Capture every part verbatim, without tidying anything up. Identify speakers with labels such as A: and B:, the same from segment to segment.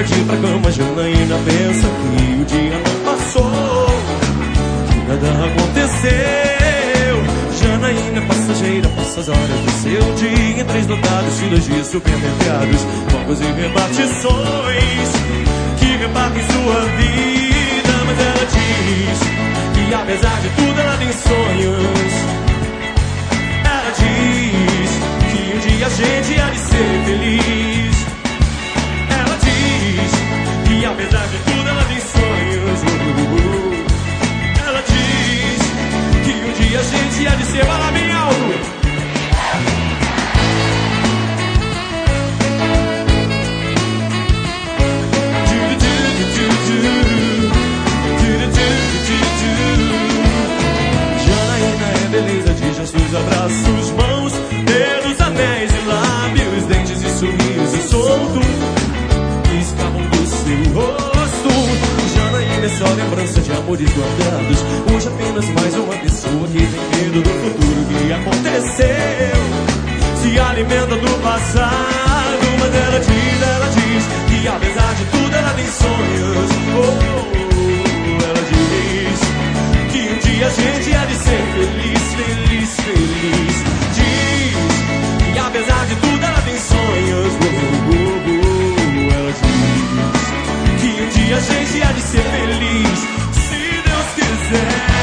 A: hora de ir pra cama, Janaína pensa que o dia não passou, que nada aconteceu. Janaína passageira, passa as horas do seu dia em três lotados, filas de supermercados, bancos e repartições que repartem sua vida. Mas ela diz que apesar de tudo ela tem sonhos. Ela diz que um dia a gente há de ser feliz. Ela diz que apesar de tudo ela tem sonhos. uh, uh, uh. Ela diz que um dia a gente há de ser. Fala bem alto. Janaína é beleza de gestos, abraços, mãos, dedos, anéis e lábios, dentes e sorriso solto que escapam do seu rosto. Janaína é só lembrança de amores guardados. Hoje apenas mais uma pessoa que tem medo do futuro que aconteceu. Se alimenta do passado, mas ela diz, ela diz que apesar de tudo ela tem sonhos. Oh, ela diz que um dia a gente há de ser feliz, feliz, feliz. Diz que apesar de tudo ela tem sonhos. Oh, oh, oh, ela diz que um dia a gente há de ser feliz, se Deus quiser.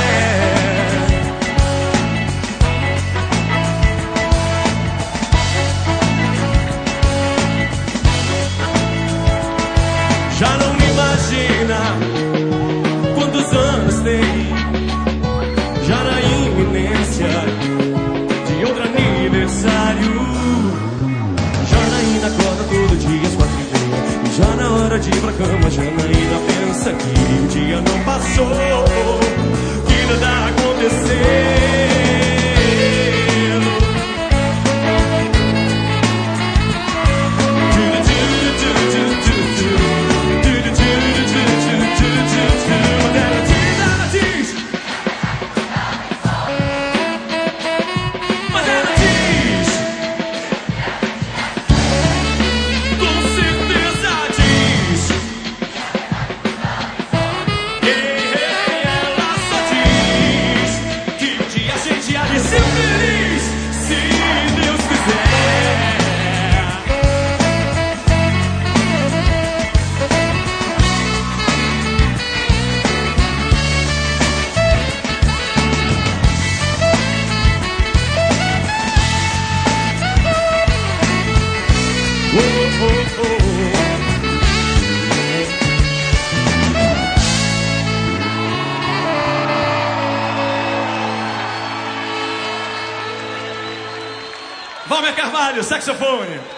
A: Já não imagina quantos anos tem, já na iminência de outro aniversário. Janaína acorda todo dia às quatro e meia, e já na hora de ir pra cama, Janaína pensa que o dia não passou, que nada aconteceu. Valmer Carvalho, saxofone.